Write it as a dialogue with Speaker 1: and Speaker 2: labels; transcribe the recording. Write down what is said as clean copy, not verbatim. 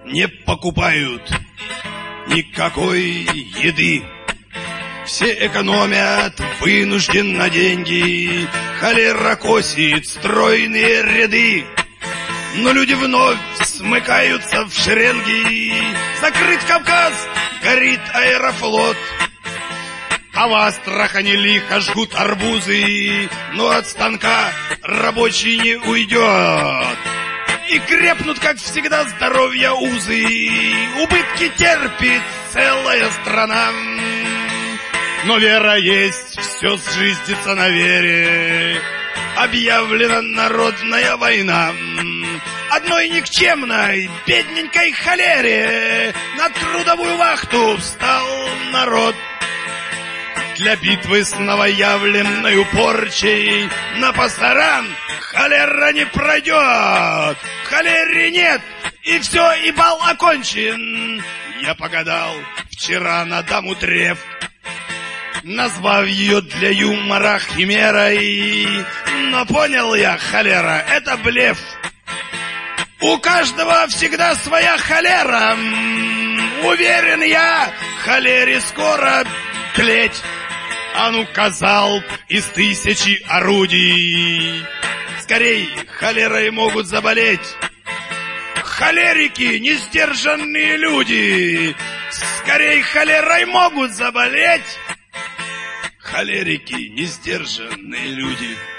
Speaker 1: не покупают никакой еды. Все экономят вынужденно деньги, холера косит стройные ряды. Но люди вновь смыкаются в шеренги. Закрыт Кавказ, горит Аэрофлот. А в Астрахани лихо жгут арбузы, но от станка рабочий не уйдет. И крепнут, как всегда, здоровья узы. Убытки терпит целая страна. Но вера есть, все сжиздится на вере. Объявлена народная война. Одной никчемной, бедненькой холере на трудовую вахту встал народ. Для битвы с новоявленной порчей на пасаран холера не пройдет. Холеры нет, и все, и бал окончен. Я погадал вчера на даму Треф, назвав ее для юмора химерой. Но понял я, холера, это блеф. У каждого всегда своя холера. Уверен я, холере скоро тлеть. А ну, казалб из 1000 орудий. Скорей, холерой могут заболеть холерики, несдержанные люди. Скорей, холерой могут заболеть холерики, несдержанные люди.